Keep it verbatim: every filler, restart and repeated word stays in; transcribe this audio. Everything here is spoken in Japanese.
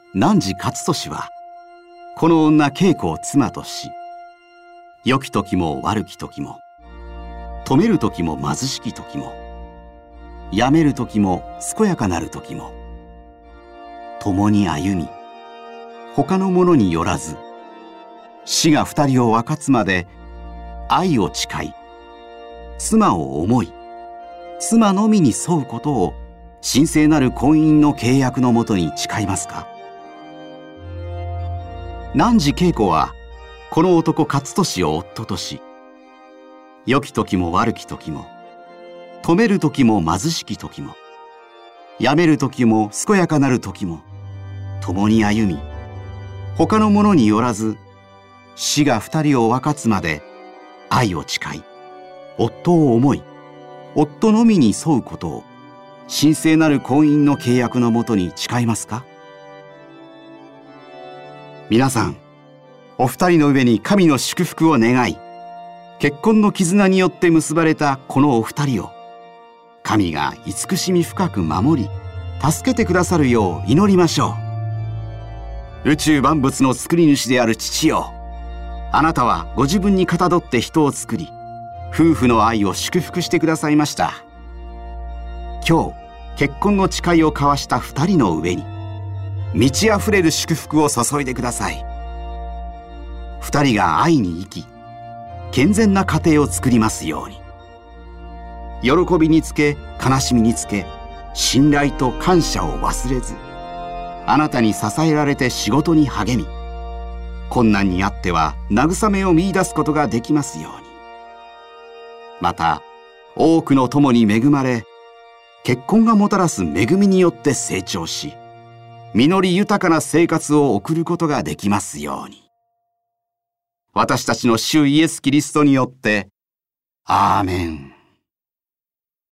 汝勝利はこの女恵子を妻とし、良き時も悪き時も、富める時も貧しき時も、病める時も健やかなる時も、共に歩み、他の者によらず、死が二人を分かつまで愛を誓い、妻を思い、妻のみに沿うことを神聖なる婚姻の契約のもとに誓いますか？汝恵子はこの男勝利を夫とし、良き時も悪き時も、富める時も貧しき時も、病める時も健やかなる時も、共に歩み、他の者によらず、死が二人を分かつまで愛を誓い、夫を思い、夫のみに沿うことを神聖なる婚姻の契約のもとに誓いますか？皆さん、お二人の上に神の祝福を願い、結婚の絆によって結ばれたこのお二人を、神が慈しみ深く守り、助けてくださるよう祈りましょう。宇宙万物の作り主である父よ、あなたはご自分にかたどって人を作り、夫婦の愛を祝福してくださいました。今日、結婚の誓いを交わした二人の上に、満ち溢れる祝福を注いでください。二人が愛に生き、健全な家庭を作りますように。喜びにつけ、悲しみにつけ、信頼と感謝を忘れず、あなたに支えられて仕事に励み、困難にあっては慰めを見出すことができますように。また、多くの友に恵まれ、結婚がもたらす恵みによって成長し、実り豊かな生活を送ることができますように。私たちの主イエス・キリストによって、アーメン。